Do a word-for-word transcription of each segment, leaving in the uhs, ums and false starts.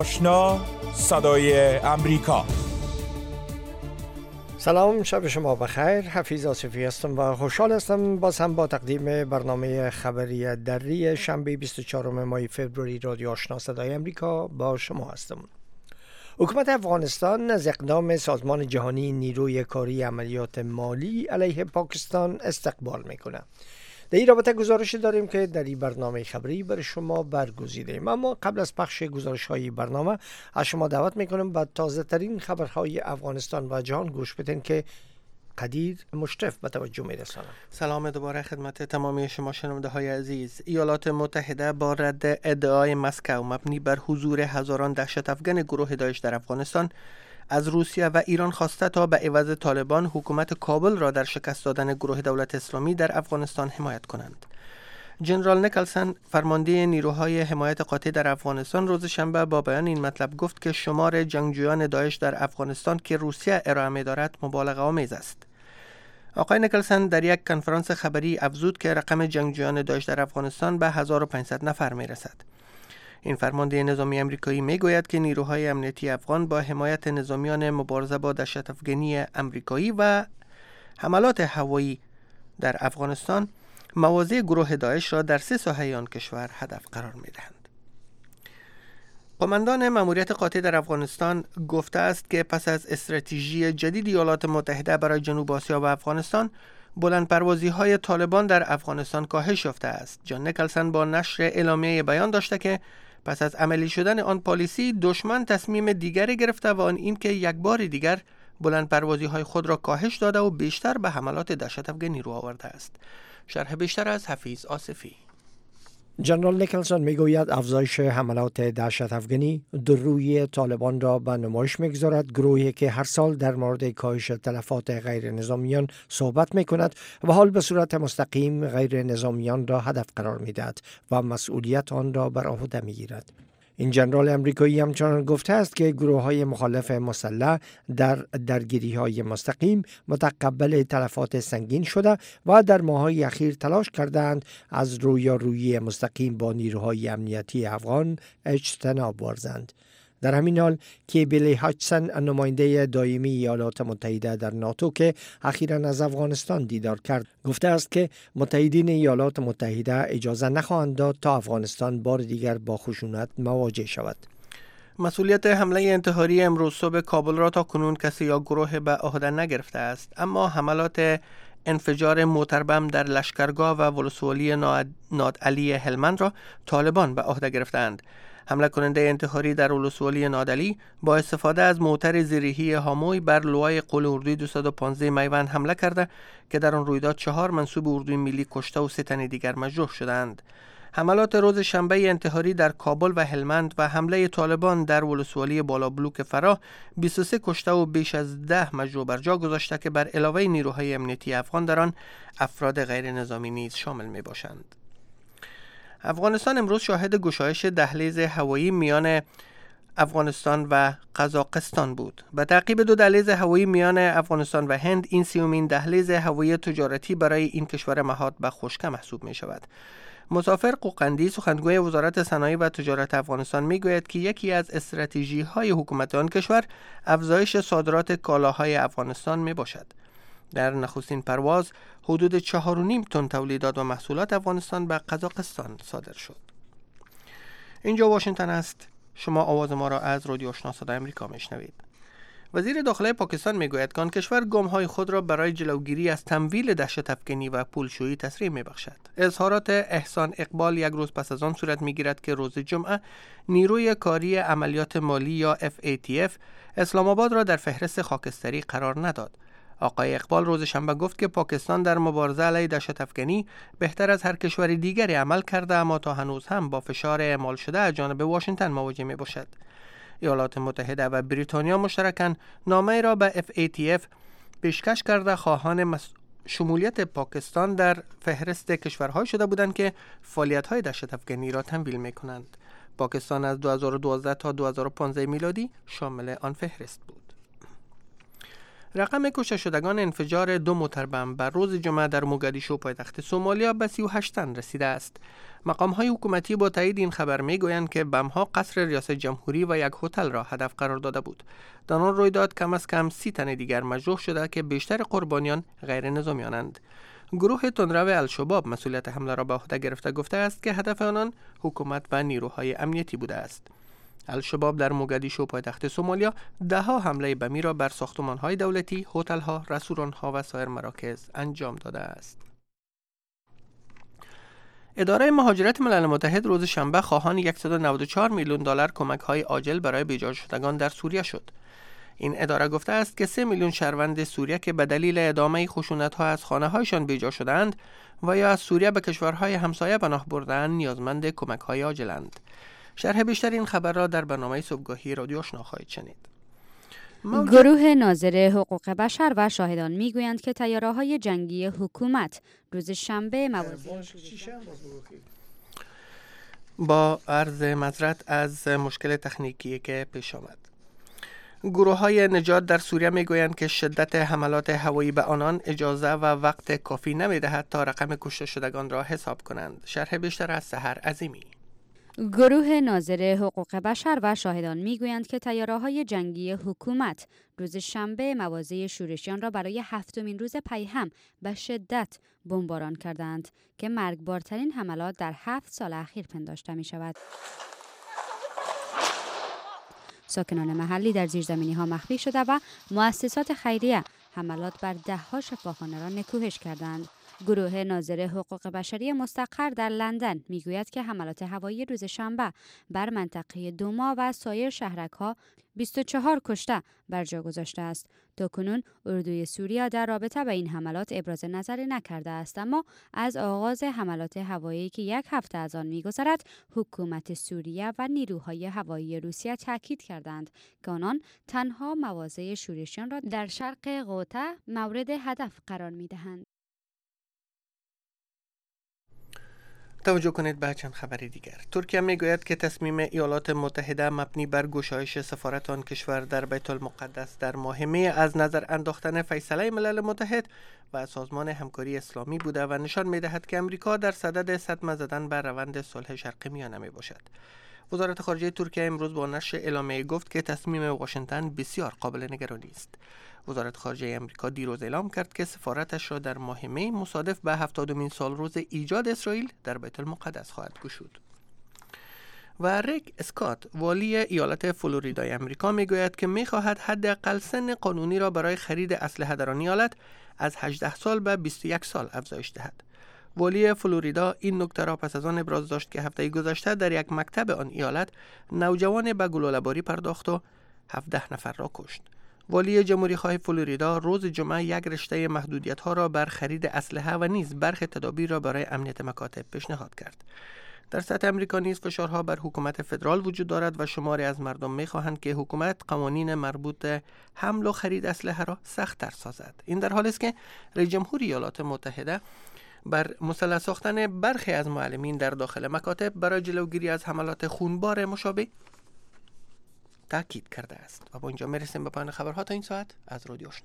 آشنا صدای امریکا. سلام، شب شما بخیر. حفیظ آصفی هستم و خوشحال هستم باز هم با تقدیم برنامه خبری دری شنبه بیست و چهارم ماه فوریه رادیو آشنا صدای امریکا با شما هستم. حکومت افغانستان از اقدام سازمان جهانی نیروی کاری عملیات مالی علیه پاکستان استقبال میکنه. در این رابطه گزارش داریم که در این برنامه خبری برای شما برگزیدیم، اما قبل از پخش گزارش های برنامه از شما دعوت میکنم به تازه ترین خبرهای افغانستان و جهان گوش بدین که قدیر مشرف به توجه میرسانم. سلام دوباره خدمت تمامی شما شنونده های عزیز. ایالات متحده با رد ادعای مسکو مبنی بر حضور هزاران دهشت افغان گروه داعش در افغانستان از روسیه و ایران خواسته تا به عوض طالبان حکومت کابل را در شکست دادن گروه دولت اسلامی در افغانستان حمایت کنند. جنرال نیکلسن، فرمانده نیروهای حمایت قاطع در افغانستان، روز شنبه با بیان این مطلب گفت که شمار جنگجویان داعش در افغانستان که روسیه ارائه می‌دارد مبالغه آمیز است. آقای نیکلسن در یک کنفرانس خبری افزود که رقم جنگجویان داعش در افغانستان به هزار و پانصد نفر می‌رسد. این فرمانده نظامی امریکایی میگوید که نیروهای امنیتی افغان با حمایت نظامیان مبارزه با دهشت افغانی امریکایی و حملات هوایی در افغانستان مواضع گروه داعش را در سه ساحه آن کشور هدف قرار میدهند. قماندان مأموریت قاطع در افغانستان گفته است که پس از استراتژی جدید ایالات متحده برای جنوب آسیا و افغانستان، بلند پروازی های طالبان در افغانستان کاهش یافته است. جان نیکلسن با نشر اعلامیه بیان داشته که پس از عملی شدن آن پالیسی، دشمن تصمیم دیگری گرفته و آن این که یک بار دیگر بلند پروازی های خود را کاهش داده و بیشتر به حملات دهشت افغانی رو آورده است. شرح بیشتر از حفیظ آصفی. جنرال نیکلسن میگوید افزایش حملات دهشت افغانی در روی طالبان را به نمایش میگذارد، گروهی که هر سال در مورد کاهش تلفات غیر نظامیان صحبت میکند و حال به صورت مستقیم غیر نظامیان را هدف قرار میدهد و مسئولیت آن را بر عهده میگیرد. این جنرال امریکایی همچنان گفته است که گروه های مخالف مسلح در درگیری های مستقیم متقبل تلفات سنگین شده و در ماه‌های اخیر تلاش کردند از رویارویی مستقیم با نیروهای امنیتی افغان اجتناب ورزند. در همین حال کیبلی هاچسن، نماینده دائمی ایالات متحده در ناتو که اخیراً از افغانستان دیدار کرد، گفته است که متحدین ایالات متحده اجازه نخواهند داد تا افغانستان بار دیگر با خشونت مواجه شود. مسئولیت حمله انتحاری امروز صبح کابل را تا کنون کسی یا گروه به عهده نگرفته است، اما حملات انفجار موتر بم در لشکرگاه و ولسوالی نادعلی هلمند را طالبان به عهده گرفتند. حمله کننده انتحاری در ولسوالی نادعلی با استفاده از موتر زیرهی هاموی بر لوای قول اردوی دویست و پانزده میوند حمله کرده که در آن رویداد چهار منصوب اردوی ملی کشته و سه تن دیگر مجروح شدند. حملات روز شنبه انتحاری در کابل و هلمند و حمله طالبان در ولسوالی بالا بلوک فراه بیست و سه کشته و بیش از ده مجروح بر جا گذاشته که بر علاوه نیروهای امنیتی افغان در آن افراد غیر نظامی نیز شامل می باشند. افغانستان امروز شاهد گشایش دهلیز هوایی میان افغانستان و قزاقستان بود. به تعقیب دو دهلیز هوایی میان افغانستان و هند، این سیومین دهلیز هوایی تجارتی برای این کشور مهاد به خشکه محسوب می شود. مسافر قوقندی، سخنگوی وزارت صنایع و تجارت افغانستان، می گوید که یکی از استراتژی های حکومت آن کشور افزایش صادرات کالاهای افغانستان می باشد. در نخستین پرواز حدود چهار و نیم تن تولیدات و محصولات افغانستان به قزاقستان صادر شد. اینجا واشنگتن است. شما آواز ما را از رادیو آشنا صدای امریکا میشنوید. وزیر داخلی پاکستان میگوید که آن کشور گام‌های خود را برای جلوگیری از تمویل دهشت افغانی و پولشویی تسریع میبخشد. اظهارات احسان اقبال یک روز پس از آن صورت میگیرد که روز جمعه نیروی کاری عملیات مالی یا اف ای تی اف اسلام آباد را در فهرست خاکستری قرار نداد. آقای اقبال روز شنبه گفت که پاکستان در مبارزه علیه دهشت افغانی بهتر از هر کشور دیگری عمل کرده، اما تا هنوز هم با فشار اعمال شده از جانب واشنگتن مواجه می باشد. ایالات متحده و بریتانیا مشترکاً نامه را به اف ای تی اف پیشکش کرده خواهان مس... شمولیت پاکستان در فهرست کشورهای شده بودند که فعالیت‌های دهشت افغانی را تمویل می‌کنند. پاکستان از دو هزار و دوازده تا دو هزار و پانزده میلادی شامل آن فهرست بود. رقم کشته شدگان انفجار دو موتر بم بر روز جمعه در موگادیشو پایتخت سومالیا به سی و هشت تن رسیده است. مقام‌های حکومتی با تایید این خبر می‌گویند که بم‌ها قصر ریاست جمهوری و یک هتل را هدف قرار داده بود. در آن رویداد کم از کم سی تن دیگر مجروح شده که بیشتر قربانیان غیر نظامیانند. گروه تندرو الشباب مسئولیت حمله را به عهده گرفته گفته است که هدف آنان حکومت و نیروهای امنیتی بوده است. الشباب در موگادیشو پایتخت سومالیا ده ها حمله بمی را بر ساختمان‌های دولتی، هتل‌ها، رستوران‌ها و سایر مراکز انجام داده است. اداره مهاجرت ملل متحد روز شنبه خواهان صد و نود و چهار میلیون دلار کمک‌های عاجل برای بیجا شدگان در سوریه شد. این اداره گفته است که سه میلیون شهروند سوریه که به دلیل ادامه خشونت‌ها از خانه‌هایشان بیجا شدند و یا از سوریه به کشورهای همسایه پناه برده‌اند نیازمند کمک‌های عاجلند. شرح بیشتر این خبر را در برنامه صبحگاهی رادیو آشنا خواهید شنید. موجود... گروه ناظر حقوق بشر و شاهدان میگویند که طیاره‌های جنگی حکومت روز شنبه موازی با عرض معذرت از مشکل تکنیکی که پیش آمد. گروه های نجات در سوریه میگویند که شدت حملات هوایی به آنان اجازه و وقت کافی نمیدهد تا رقم کشته شدگان را حساب کنند. شرح بیشتر از سحر عظیمی. گروه ناظر حقوق بشر و شاهدان میگویند که طیاره‌های جنگی حکومت روز شنبه مواضع شورشیان را برای هفتمین روز پیهم به شدت بمباران کردند که مرگبارترین حملات در هفت سال اخیر پنداشته می شود. ساکنان محلی در زیرزمینی‌ها مخفی شده و مؤسسات خیریه حملات بر ده‌ها شفاخانه را نکوهش کردند. گروه ناظر حقوق بشری مستقر در لندن میگوید که حملات هوایی روز شنبه بر منطقه دوما و سایر شهرک‌ها بیست و چهار کشته بر جا گذاشته است. تاکنون اردوی سوریه در رابطه با این حملات ابراز نظری نکرده است، اما از آغاز حملات هوایی که یک هفته از آن می‌گذرد حکومت سوریه و نیروهای هوایی روسیه تاکید کردند که آنان تنها مواضع شورشیان را در شرق غوطه مورد هدف قرار می‌دهند. توجه کنید به چند خبر دیگر. ترکیه میگوید که تصمیم ایالات متحده مبنی بر گشایش سفارت آن کشور در بیت المقدس در ماهمه از نظر انداختن فیصله ملل متحد و سازمان همکاری اسلامی بوده و نشان میدهد که امریکا در صدد صدمه زدن بر روند صلح شرق میانه می باشد. وزارت خارجه ترکیه امروز با نشر اعلامیه گفت که تصمیم واشنگتن بسیار قابل نگرانی است. وزارت خارجه امریکا دیروز اعلام کرد که سفارتش را در ماه می مصادف به هفتادمین سال روز ایجاد اسرائیل در بیت المقدس خواهد گشود. و ریک اسکات والی ایالت فلوریدای امریکا میگوید که میخواهد حداقل سن قانونی را برای خرید اسلحه در آن ایالت از هجده سال به بیست و یک سال افزایش دهد. والی فلوریدا این نکته را پس از آن ابراز داشت که هفته گذشته در یک مکتب آن ایالت نوجوان به گلوله‌باری پرداخت و هفده نفر را کشت. والی جمهوری خواه فلوریدا روز جمعه یک رشته محدودیت‌ها را بر خرید اسلحه و نیز برخی تدابیر را برای امنیت مکاتب پیشنهاد کرد. در سطح امریکا نیز فشارها بر حکومت فدرال وجود دارد و شماری از مردم می‌خواهند که حکومت قوانین مربوط به حمل و خرید اسلحه را سخت‌تر سازد. این در حالی است که رئیس جمهور ایالات متحده بر مسلح ساختن برخی از معلمین در داخل مکاتب برای جلوگیری از حملات خونبار مشابه تاکید کرده است. و با اینجا میرسیم به پایان خبرها تا این ساعت از رادیو آشنا.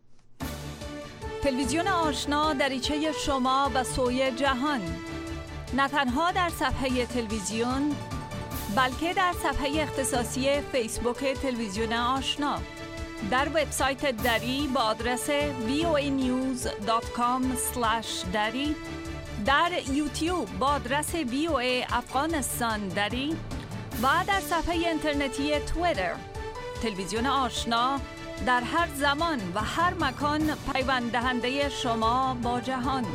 تلویزیون آشنا دریچه شما به سوی جهان، نه تنها در صفحه تلویزیون بلکه در صفحه اختصاصی فیسبوک تلویزیون آشنا، در وبسایت دری با آدرس وی او ای نیوز دات کام اسلش دری، در یوتیوب با آدرس وی او ای افغانستان دری و در صفحه اینترنتی توییتر. تلویزیون آشنا در هر زمان و هر مکان پیوند دهنده شما با جهان.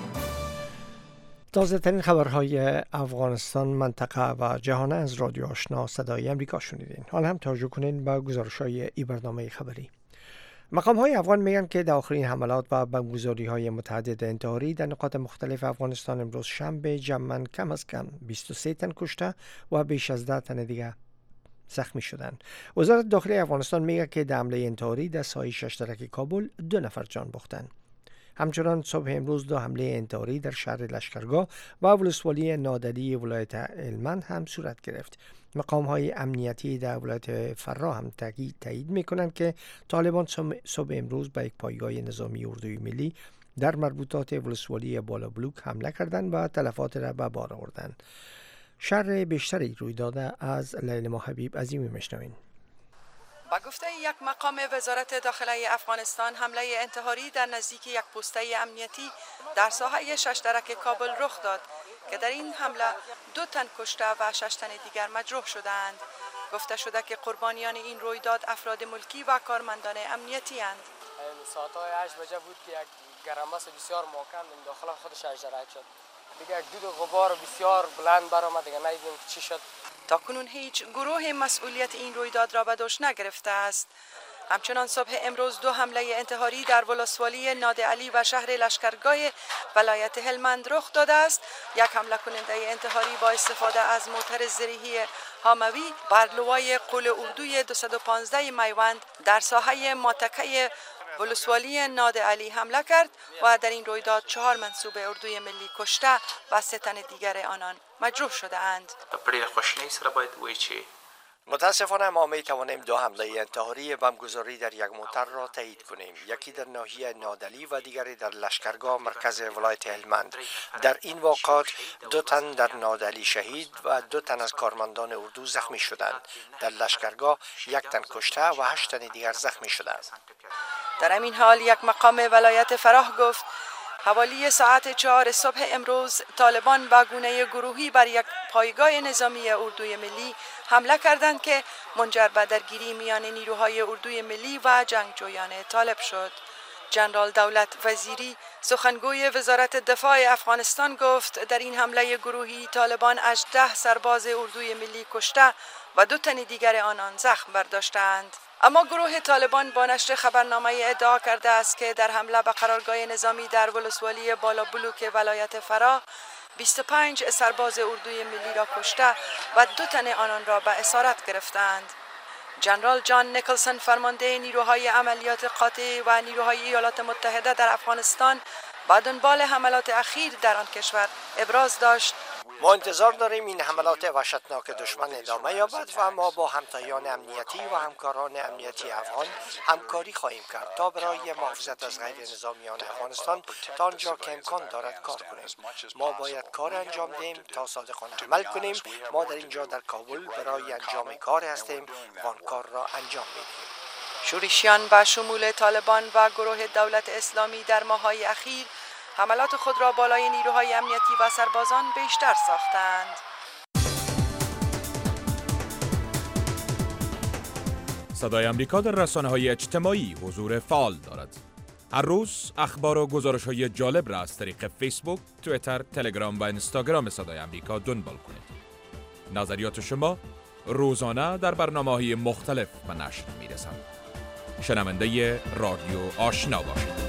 تازه ترین خبرهای افغانستان، منطقه و جهان از رادیو آشنا صدای امریکا شنیدین. حالا هم توجه کنین به گزارش‌های این برنامه خبری. مقام‌های افغان میگن که در آخرین حملات و بمبگذاری‌های متعدد انتحاری در نقاط مختلف افغانستان امروز شنبه جمعاً کم از کم بیست و سه تن کشته و بیش از ده تن دیگه زخمی شدند. وزارت داخلی افغانستان میگه که در حمله انتحاری در سایه شش ترک کابل دو نفر جان باختند. همچنان صبح امروز دو حمله انتحاری در شهر لشکرگاه و ولسوالی نادلی ولایت هلمند هم صورت گرفت. مقام های امنیتی در ولایت فرا هم تایید میکنند که طالبان صبح امروز به یک پایگاه نظامی اردوی ملی در مربوطات ولسوالی بالا بلوک حمله کردند و تلفات را به بار آوردند. شرح بیشتری روی داده از لیلا حبیب عظیمی میشنوین. با گفته یک مقام وزارت داخلی افغانستان، حمله انتحاری در نزدیک یک پوسته امنیتی در ساحه شش درک کابل رخ داد که در این حمله دو تن کشته و شش تن دیگر مجروح شدند. گفته شده که قربانیان این رویداد افراد ملکی و کارمندان امنیتی اند. ساعت‌های هشت بجه بود که یک گرمبس بسیار محکم داخل خودش اجرا شد. دیگه یک دود غبار بسیار بلند برآمد، دیگه ندیدیم چی شد. تا کنون هیچ گروه مسئولیت این رویداد را به دوش نگرفته است. همچنان صبح امروز دو حمله انتحاری در ولسوالی نادعلی و شهر لشکرگاه ولایت هلمند رخ داده است. یک حمله کننده انتحاری با استفاده از موتر زرهی هاموی بر لوای قول اردوی دویست و پانزده میوند در ساحه ماتکه ولسوالی نادعلی حمله کرد و در این رویداد چهار منصوب اردوی ملی کشته و سه تن دیگر آنان مجروح شده اند. متاسفانه ما می توانیم دو حمله انتحاری بمبگذاری در یک موتر را تایید کنیم. یکی در ناحیه نادلی و دیگری در لشکرگاه مرکز ولایت هلمند. در این واقعات دو تن در نادلی شهید و دو تن از کارمندان اردو زخمی شدند. در لشکرگاه یک تن کشته و هشت تن دیگر زخمی شدند. در همین حال یک مقام ولایت فراه گفت حوالی ساعت چهار صبح امروز طالبان با گونه گروهی بر یک پایگاه نظامی اردوی ملی حمله کردند که منجر به درگیری میان نیروهای اردوی ملی و جنگجویان طالب شد. جنرال دولت وزیری سخنگوی وزارت دفاع افغانستان گفت در این حمله گروهی طالبان هجده سرباز اردوی ملی کشته و دو تن دیگر آنان زخم برداشتند. اما گروه طالبان با نشر خبرنامه ادعا کرده است که در حمله به قرارگاه نظامی در ولسوالی بالا بلوک ولایت فرا بیست و پنج سرباز اردوی ملی را کشته و دو تن آنان را به اسارت گرفتند. جنرال جان نیکلسون فرمانده نیروهای عملیات قاطع و نیروهای ایالات متحده در افغانستان با دنبال حملات اخیر در آن کشور ابراز داشت: ما انتظار داریم این حملات وحشتناک دشمن ادامه یابد و ما با همتایان امنیتی و همکاران امنیتی افغان همکاری خواهیم کرد تا برای محافظت از غیر نظامیان افغانستان تا آنجا که امکان دارد کار کنیم. ما باید کار انجام دهیم تا صادقانه عمل کنیم. ما در اینجا در کابل برای انجام کار هستیم و آن کار را انجام میدهیم. شورشیان به شمول طالبان و گروه دولت اسلامی در ماه‌های اخیر حملات خود را بالای نیروهای امنیتی و سربازان بیشتر ساختند. صدای امریکا در رسانه‌های اجتماعی حضور فعال دارد. هر روز اخبار و گزارش‌های جالب را از طریق فیسبوک، توییتر، تلگرام و اینستاگرام صدای امریکا دنبال کنید. نظریات شما روزانه در برنامه‌های مختلف به نشر می‌رسند. شنونده رادیو آشنا باشید.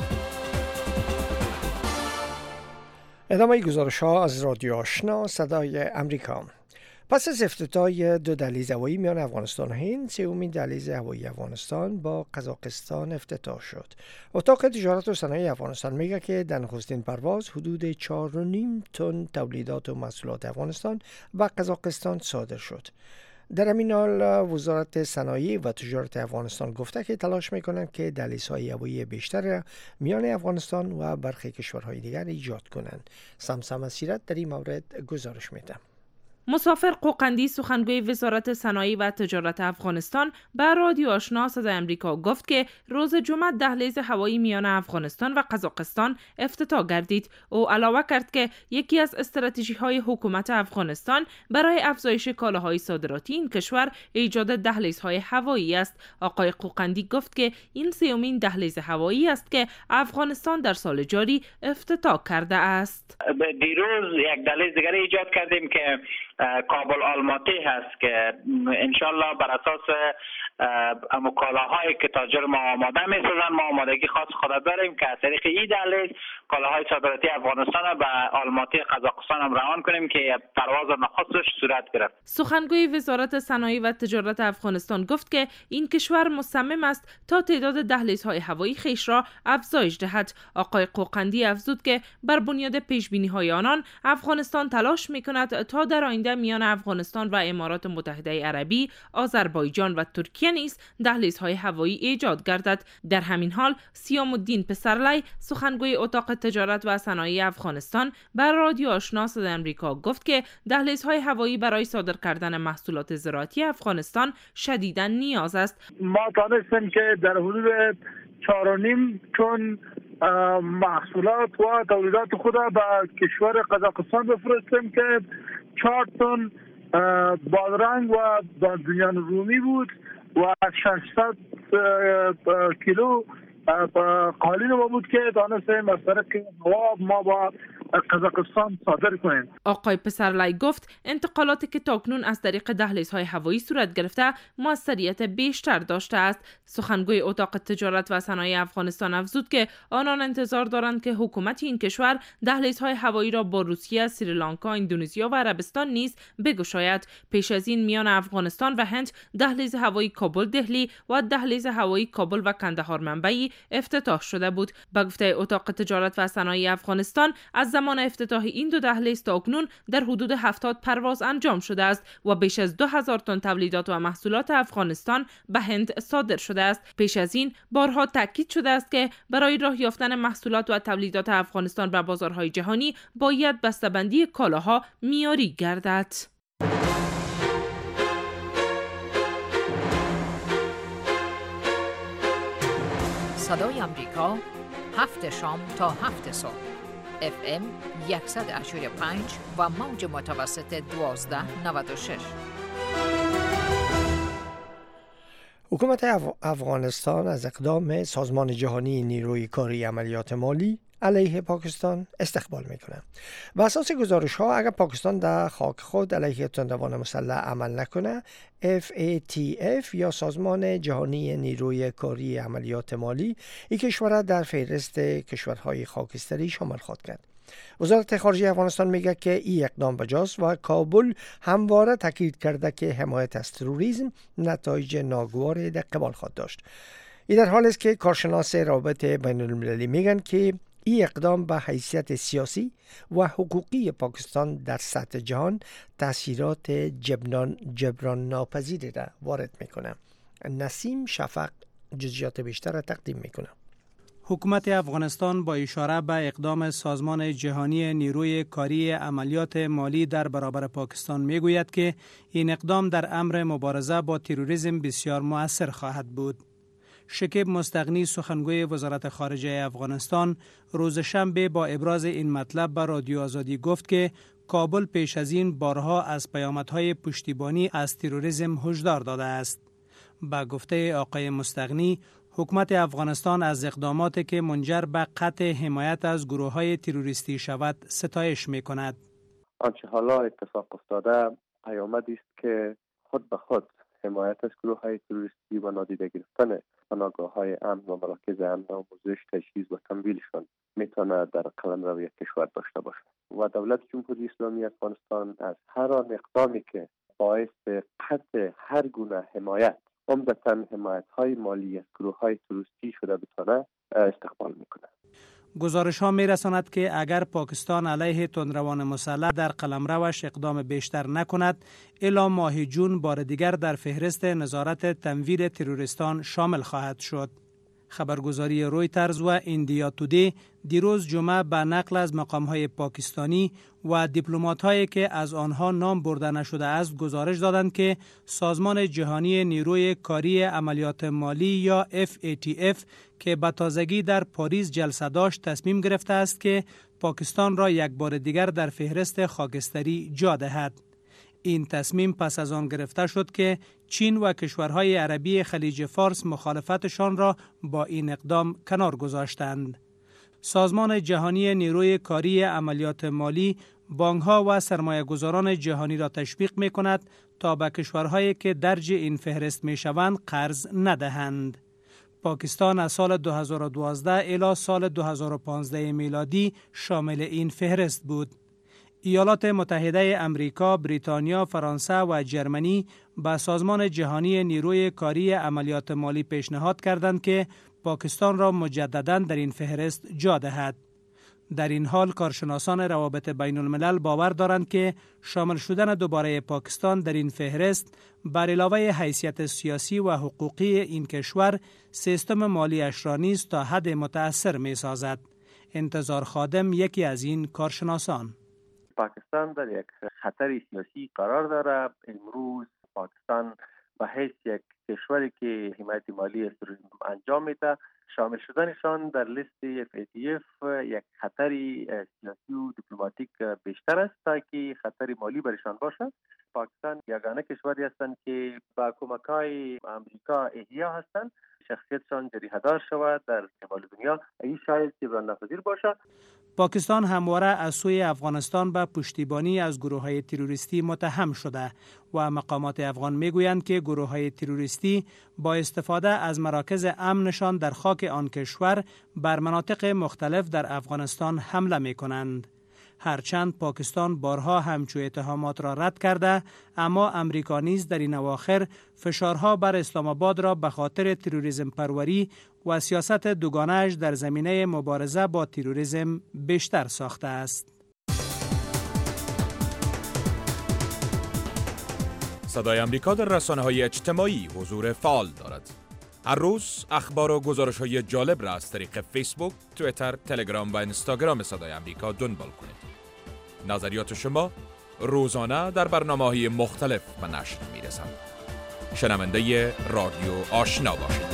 ادامه گزارش ها از رادیو آشنا صدای امریکا. پس از افتتاح دو دهلیز هوایی میان افغانستان و هند، سومین دهلیز هوایی افغانستان با قزاقستان افتتاح شد. اتاق تجارت و صنایع افغانستان میگه که در نخستین پرواز حدود چهار و نیم تن تولیدات و محصولات افغانستان و قزاقستان صادر شد. در همین حال وزارت صنایع و تجارت افغانستان گفته که تلاش میکنند که دهلیزهای هوایی بیشتر میان افغانستان و برخی کشورهای دیگر ایجاد کنند. سمسم سیرت در این مورد گزارش میده. مسافر قوقندی سخنگوی وزارت صنایع و تجارت افغانستان به رادیو آشنا صدای امریکا گفت که روز جمعه دهلیز هوایی میان افغانستان و قزاقستان افتتاح گردید. او علاوه کرد که یکی از استراتژی‌های حکومت افغانستان برای افزایش کالاهای صادراتی این کشور ایجاد دهلیزهای هوایی است. آقای قوقندی گفت که این سومین دهلیز هوایی است که افغانستان در سال جاری افتتاح کرده است. دیروز یک دهلیز دیگر ایجاد کردیم که کابل آلماتی هست که انشالله بر اساس کالاهایی که تاجر ما آماده می‌سازن، ما آمادگی خاص خود داریم که از طریق این دهلیز کالاهای صادراتی افغانستان را به آلماتی قزاقستان هم روان کنیم که پرواز نخستش صورت گرفت. سخنگوی وزارت صنایع و تجارت افغانستان گفت که این کشور مصمم است تا تعداد دهلیزهای هوایی خویش را افزایش دهد. آقای قوقندی افزود که بر بنیاد پیش‌بینی‌های آنان افغانستان تلاش می‌کند تا در آینده میان افغانستان و امارات متحده عربی، آذربایجان و ترکیه نیز دهلیزهای هوایی ایجاد گردد. در همین حال سیام الدین پسرلی سخنگوی اتاق تجارت و صنایع افغانستان بر رادیو آشنا صدای آمریکا گفت که دهلیزهای هوایی برای صادر کردن محصولات زراعتی افغانستان شدیداً نیاز است. ما دانستیم که در حدود چهار و نیم تن محصولات و تولیدات خود به کشور قزاقستان بفرستیم که چهار تن بادرنگ و بادنجان رومی بود و ششصد کیلو قالین ما بود که دانستیم از طریق هوا ما با قزاقستان صادر کنیم. آقای پسرلی گفت انتقالاتی که تاکنون از طریق دهلیزهای هوایی صورت گرفته موثریت بیشتر داشته است. سخنگوی اتاق تجارت و صنایع افغانستان افزود که آنان انتظار دارند که حکومت این کشور دهلیزهای هوایی را با روسیه، سریلانکا، اندونزیا و عربستان نیز بگشاید. پیش از این میان افغانستان و هند دهلیز هوایی کابل دهلی و دهلیز هوایی کابل و کندهار منبعی افتتاح شده بود. با گفته اتاق تجارت و صنایع افغانستان از زمان افتتاح این دو دهلیز تا اکنون در حدود هفتاد پرواز انجام شده است و بیش از دو هزار تن تولیدات و محصولات افغانستان به هند صادر شده است. پیش از این بارها تاکید شده است که برای راه یافتن محصولات و تولیدات افغانستان به بازارهای جهانی باید بسته‌بندی کالاها معیاری گردد. صدای آمریکا هفت شام تا هفت صبح اف ام صد و هشتاد و پنج و موج متوسط دوازده نود و شش. حکومت افغانستان از اقدام سازمان جهانی نیروی کاری عملیات مالی علیه پاکستان استقبال میکنه. بر اساس گزارش ها اگر پاکستان در خاک خود علیه تندروان مسلح عمل نکنه، اف ای تی اف یا سازمان جهانی نیروی کاری عملیات مالی این کشور در فهرست کشورهای خاکستری شامل خواهد کرد. وزارت خارجه افغانستان میگه که این اقدام بجاست و کابل همواره تاکید کرده که حمایت از تروریسم نتایج ناگوار در قبال خواهد داشت. این در حالی است که کارشناس روابط بین المللی میگن که این اقدام به حیثیت سیاسی و حقوقی پاکستان در سطح جهان تاثیرات جبران جبران ناپذیری را وارد میکنه. نسیم شفق جزئیات بیشتر را تقدیم میکنه. حکومت افغانستان با اشاره به اقدام سازمان جهانی نیروی کاری عملیات مالی در برابر پاکستان میگوید که این اقدام در امر مبارزه با تروریسم بسیار مؤثر خواهد بود. شکیب مستغنی سخنگوی وزارت خارجه افغانستان روز شنبه با ابراز این مطلب به رادیو آزادی گفت که کابل پیش از این بارها از پیامدهای پشتیبانی از تروریسم هشدار داده است. با گفته آقای مستغنی، حکومت افغانستان از اقداماتی که منجر به قطع حمایت از گروه‌های تروریستی شود ستایش می‌کند. آنچه حالا اتفاق افتاده پیامدی است که خود به خود حمایت از گروه‌های تروریستی و نادیده گرفتن پناهگاه‌های امن و مراکز امن و آموزش، تجهیز و تمویلشان میتونه در قلمرو یک کشور داشته باشه و دولت جمهوری اسلامی افغانستان از هر آن اقدامی که باعث قطع هر گونه حمایت، عمدتاً حمایت‌های مالی از گروه‌های تروریستی شده بتونه استقبال میکنه. گزارش ها می رساند که اگر پاکستان علیه تندروان مسلح در قلمروش اقدام بیشتر نکند، الی ماه جون بار دیگر در فهرست نظارت تمویل تروریستان شامل خواهد شد. خبرگزاری رویترز و ایندیا تودی دیروز جمعه به نقل از مقام‌های پاکستانی و دیپلمات‌هایی که از آنها نام برده نشده است گزارش دادند که سازمان جهانی نیروی کاری عملیات مالی یا اف ای تی اف که به تازگی در پاریس جلسه داشت تصمیم گرفته است که پاکستان را یک بار دیگر در فهرست خاکستری جا دهد. این تصمیم پس از آن گرفته شد که چین و کشورهای عربی خلیج فارس مخالفتشان را با این اقدام کنار گذاشتند. سازمان جهانی نیروی کاری عملیات مالی بانک‌ها و سرمایه‌گذاران جهانی را تشویق می‌کند تا به کشورهایی که درج این فهرست می‌شوند قرض ندهند. پاکستان از سال دو هزار و دوازده الی سال دو هزار و پانزده میلادی شامل این فهرست بود. ایالات متحده امریکا، بریتانیا، فرانسه و جرمنی به سازمان جهانی نیروی کاری عملیات مالی پیشنهاد کردند که پاکستان را مجدداً در این فهرست جا دهد. در این حال کارشناسان روابط بین الملل باور دارند که شامل شدن دوباره پاکستان در این فهرست بر علاوه حیثیت سیاسی و حقوقی این کشور سیستم مالیش را نیز تا حد متأثر می سازد. انتظار خادم یکی از این کارشناسان: پاکستان در یک خطر سیاسی قرار دارد. امروز پاکستان به حیث یک کشوری که حمایت مالی تروریسم انجام میده، شامل شدنشان در لیست اف ای تی اف یک خطر سیاسی و دیپلماتیک بیشتر است تا که خطر مالی برشان باشد. پاکستان یگانه کشوری هستند که با کمک‌های امریکا احیا هستند، شخصیتشان جریحه‌دار شود در شمال دنیا. این شاید جبران ناپذیر باشد. پاکستان همواره از سوی افغانستان به پشتیبانی از گروه‌های تروریستی متهم شده و مقامات افغان میگویند که گروه‌های تروریستی با استفاده از مراکز امنشان در خاک آن کشور بر مناطق مختلف در افغانستان حمله می‌کنند. هرچند پاکستان بارها همچو اتهامات را رد کرده، اما امریکا نیز در این اواخر فشارها بر اسلام آباد را به خاطر تروریسم پروری و سیاست دوگانه‌اش در زمینه مبارزه با تروریسم بیشتر ساخته است. صدای امریکا در رسانه‌های اجتماعی حضور فعال دارد. هر روز اخبار و گزارش‌های جالب را از طریق فیسبوک، توییتر، تلگرام و اینستاگرام صدای امریکا دنبال کنید. نظریات شما روزانه در برنامه‌های مختلف به نشر می‌رسند. شنونده رادیو آشنا باشید.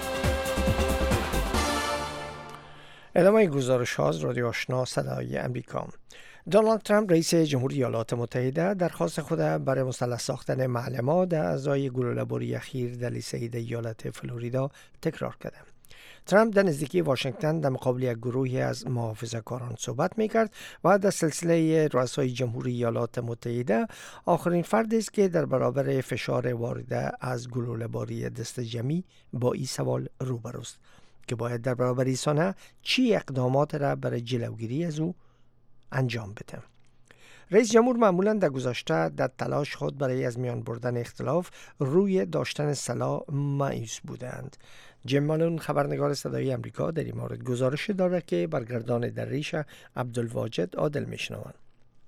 ادامه گزارش ها از رادیو آشنا صدای امریکا. دونالد ترامپ رئیس جمهوری ایالات متحده درخواست خود برای مسلح ساختن معلمان در اعضای گلوله‌باری اخیر در لیسه ایالت فلوریدا تکرار کرده. ترامپ در نزدیکی واشنگتن در مقابل یک گروهی از محافظه‌کاران صحبت می‌کرد و در سلسله رؤسای جمهوری ایالات متحده آخرین فردی است که در برابر فشار وارده از گلوله‌باری دست جمعی با این سوال روبروست که باید در برابر این سانحه چی اقدامات را برای جلوگیری از او انجام بده. رئیس جمهور معمولا در گذشته در تلاش خود برای از میان بردن اختلاف روی داشتن سلاح مایوس بودند. جیم مالون خبرنگار صدای امریکا در این مورد گزارش داره که برگردان در ریش عبدالواجد عادل میشنوند.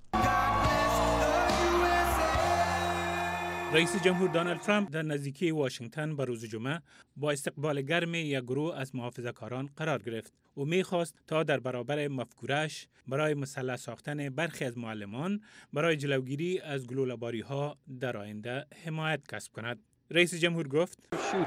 رئیس جمهور دونالد ترامپ در نزدیکی واشنگتن به روز جمعه با استقبال گرم یک گروه از محافظه‌کاران قرار گرفت. او می‌خواست تا در برابر مفکورش برای مسلح ساختن برخی از معلمان برای جلوگیری از گلوله‌باری‌ها در آینده حمایت کسب کند. رئیس جمهور گفت: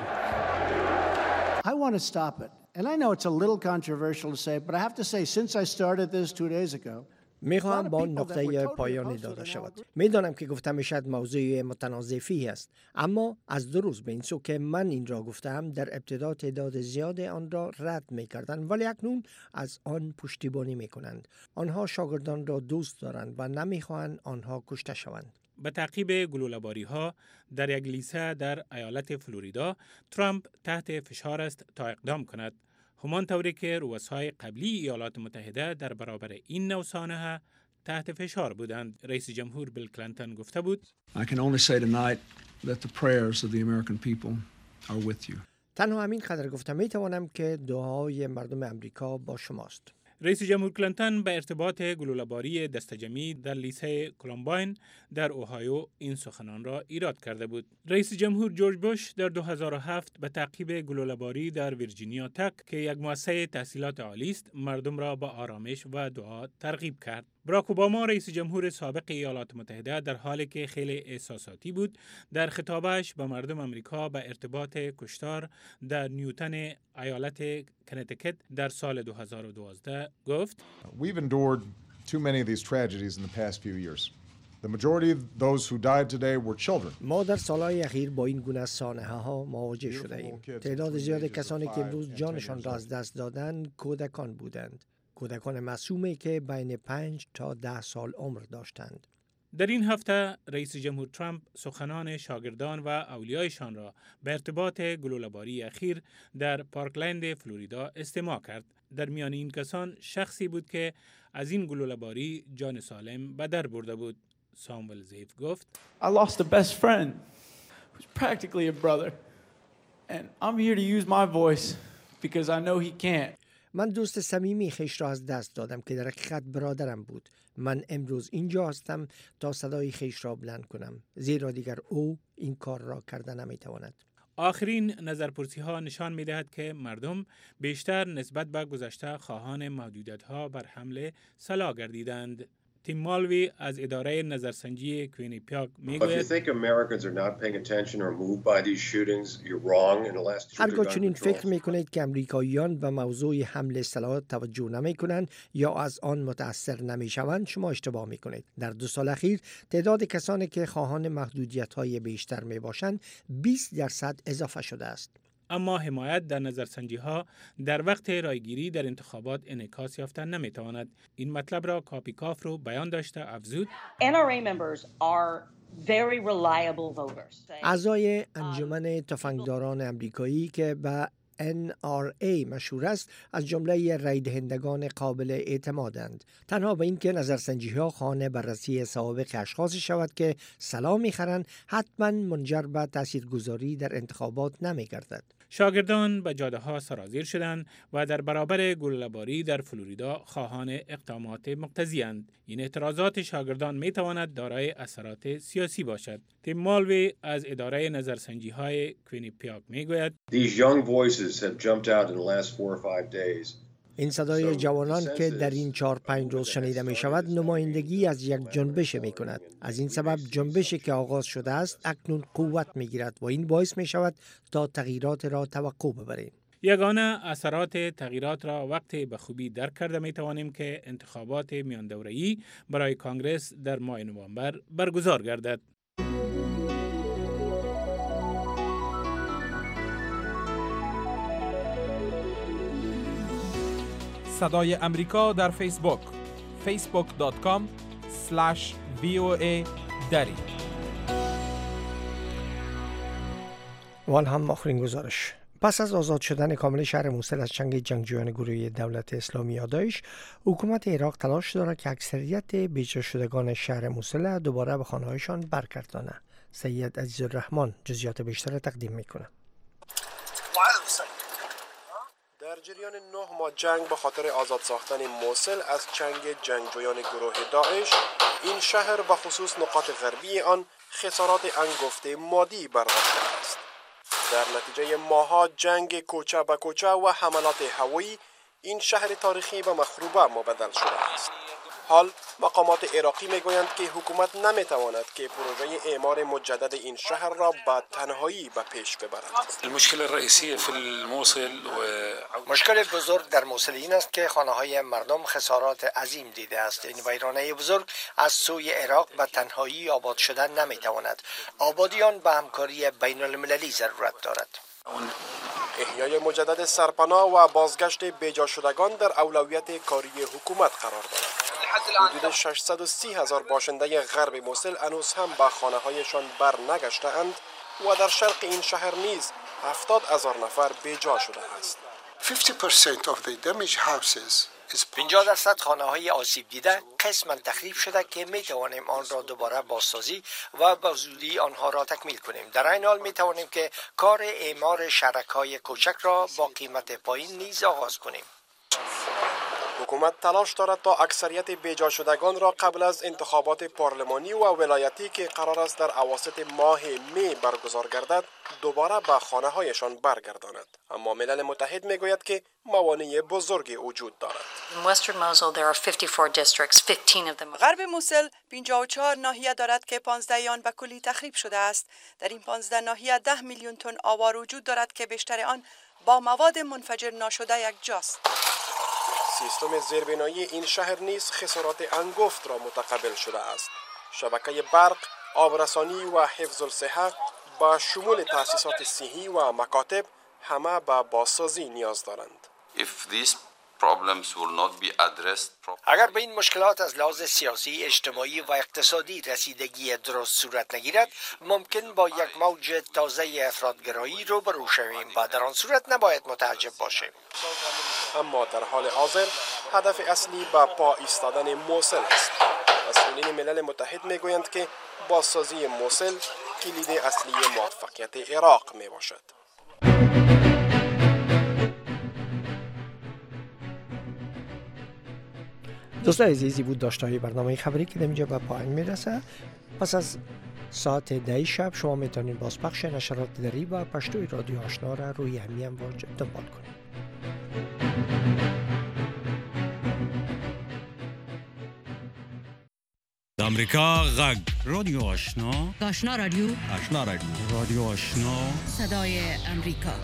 I want to stop it. And I know it's a little controversial to say, but I have to say since I started this two days ago, میخواهم با نقطه پایانی داده شود. میدانم که گفتم میشد موضوع متنازعی است، اما از دو روز به این سو که من این را گفتم در ابتدا تعداد زیاد آن را رد میکردند، ولی اکنون از آن پشتیبانی میکنند. آنها شاگردان را دوست دارند و نمیخواهند آنها کشته شوند. به تعقیب گلوله‌باری‌ها در یک لیسه در ایالت فلوریدا، ترامپ تحت فشار است تا اقدام کند. همان طوری که رؤسای قبلی ایالات متحده در برابر این نوع سانحه تحت فشار بودند. رئیس جمهور بیل کلینتون گفته بود: I can only say tonight that the prayers of the American people are with you. تنها همین قدر گفتم میتوانم که دعای مردم امریکا با شماست. رئیس جمهور کلینتون به ارتباط گلوله‌باری دستجمعی در لیسه کلمباین در اوهایو این سخنان را ایراد کرده بود. رئیس جمهور جورج بوش در دو هزار و هفت به تعقیب گلوله‌باری در ویرجینیا تک که یک مؤسسه تحصیلات عالی است، مردم را به آرامش و دعا ترغیب کرد. باراک اوباما رئیس جمهور سابق ایالات متحده در حالی که خیلی احساساتی بود، در خطابش به مردم امریکا به ارتباط کشتار در نیوتن ایالت کنتیکت در سال دو هزار و دوازده گفت: We've endured too many of these tragedies in the past few years. The majority of those who died today were children. ما در سالهای اخیر با این گونه سانحه ها مواجه شده ایم. تعداد زیاد کسانی که امروز جانشان را از دست دادند کودکان بودند. کودکان معصومی که بین پنج تا ده سال عمر داشتند. در این هفته رئیس جمهور ترامپ سخنان شاگردان و اولیایشان را به ارتباط گلوله‌باری اخیر در پارکلند فلوریدا استماع کرد. در میان این کسان شخصی بود که از این گلوله‌باری جان سالم به در برده بود. ساموئل زیف گفت: I lost a best friend who's practically a brother and I'm here to use my voice because I know he can't. من دوست صمیمی خیش را از دست دادم که در حقیقت برادرم بود. من امروز اینجا هستم تا صدای خیش را بلند کنم، زیرا دیگر او این کار را کرده نمیتواند. آخرین نظرپرسی ها نشان می دهد که مردم بیشتر نسبت به گذشته خواهان محدودیت ها بر حمله سلا گردیدند. تیم مالوی از اداره نظرسنجی کوینیپیاک میگوید: هرگاه چنین فکر میکنید که امریکاییان به موضوع حمل سلاح توجه نمی کنند یا از آن متاثر نمی شوند، شما اشتباه میکنید. در دو سال اخیر تعداد کسانی که خواهان محدودیت های بیشتر می باشند بیست درصد اضافه شده است. اما حمایت در نظرسنجی ها در وقت رایگیری در انتخابات انعکاس یافته نمیتواند. این مطلب را کاپیکاف رو بیان داشته افزود: اعضای انجمن تفنگداران امریکایی که به ان آر ای مشهور است، از جمله رای دهندگان قابل اعتمادند. تنها به اینکه نظرسنجی ها خانه بررسی سوابق اشخاصی شود که سلاح می‌خرند حتما منجر به تاثیرگذاری در انتخابات نمی‌گردد. شاگردان به جاده ها سرازیر شدند و در برابر گلوله‌باری در فلوریدا خواهان اقدامات مقتضی‌اند. این اعتراضات شاگردان می تواند دارای اثرات سیاسی باشد. تیم مالوی از اداره نظرسنجی های کوینیپیاک می گوید: این صدای جوانان که در این چهار پنج روز شنیده می شود نمایندگی از یک جنبش می کند. از این سبب جنبشی که آغاز شده است اکنون قوت می گیرد و این باعث می شود تا تغییرات را توقع ببریم. یگانه اثرات تغییرات را وقتی به خوبی درک کرده می توانیم که انتخابات میان دوره‌ای برای کانگرس در ماه نوامبر برگزار گردد. صدای امریکا در فیسبوک فیسبوک دات کام اسلش وی او ای دری. وال هم آخرین گزارش. پس از آزاد شدن کامل شهر موصل از چنگ جنگجویان گروه دولت اسلامی داعش، حکومت عراق تلاش دارد که اکثریت بیجا شدگان شهر موصل دوباره به خانه‌هایشان برگرداند. سید عزیزالرحمن جزئیات بیشتر تقدیم میکنه. در جریان نه ماه جنگ به خاطر آزاد ساختن موصل از چنگ جنگجویان گروه داعش، این شهر و خصوص نقاط غربی آن خسارات انگفته مادی برداشته است. در نتیجه ماها جنگ کوچه به کوچه و حملات هوایی، این شهر تاریخی به مخروبه مبدل شده است. حال مقامات عراقی میگویند که حکومت نمیتواند که پروژه اعمار مجدد این شهر را به تنهایی به پیش ببرد. المشکل الرئیسی فی الموصل و مشکل بزرگ در موصل این است که خانه‌های مردم خسارات عظیم دیده است. این ویرانه بزرگ از سوی عراق به تنهایی آباد شدن نمیتواند. آبادی آن به همکاری بین المللی ضرورت دارد. احیای مجدد سرپناه و بازگشت بیجا شدگان در اولویت کاری حکومت قرار دارد. حدود ششصد و سی هزار باشنده غرب موصل هنوز هم به خانه‌هایشان بر نگشته‌اند و در شرق این شهر نیز هفتاد هزار نفر بیجا شده است. پنجاه درصد خانه‌های آسیب دیده قسماً تخریب شده که می توانیم آن را دوباره بازسازی و به زودی آنها را تکمیل کنیم. در این حال می توانیم که کار اعمار شهرک‌های کوچک را با قیمت پایین نیز آغاز کنیم. حکومت تلاش دارد تا اکثریت بیجا شدگان را قبل از انتخابات پارلمانی و ولایتی که قرار است در اواسط ماه می برگزار گردد دوباره به خانه هایشان برگرداند. اما ملل متحد می گوید که موانع بزرگی وجود دارد. غرب موصل پنجاه و چهار ناحیه دارد که پانزده آن به کلی تخریب شده است. در این پانزده ناحیه ده میلیون تن آوار وجود دارد که بیشتر آن با مواد منفجر ناشده یک جاست. سیستم زیربنایی این شهر نیز خسارات انگفت را متقبل شده است. شبکه برق، آبرسانی و حفظ الصحه با شمول تأسیسات صحی و مکاتب همه به بازسازی نیاز دارند. اگر به این مشکلات از لحاظ سیاسی، اجتماعی و اقتصادی رسیدگی درست صورت نگیرد، ممکن با یک موج تازه افراطگرایی روبرو شویم و در آن صورت نباید متعجب باشیم. اما در حال حاضر هدف اصلی به پا ایستادن موصل است. مسئولین ملل متحد میگویند که بازسازی موصل کلید اصلی موفقیت عراق می باشد. دوستان عزیزی بود داشته‌های برنامه خبری که اینجا به پایان میرسه. پس از ساعت ده شب شما میتونید بازپخش نشرات دری و پشتوی رادیو آشنا را روی همین امواج دنبال کنید. امریکا غږ رادیو آشنا آشنا رادیو آشنا رادیو رادیو آشنا صدای امریکا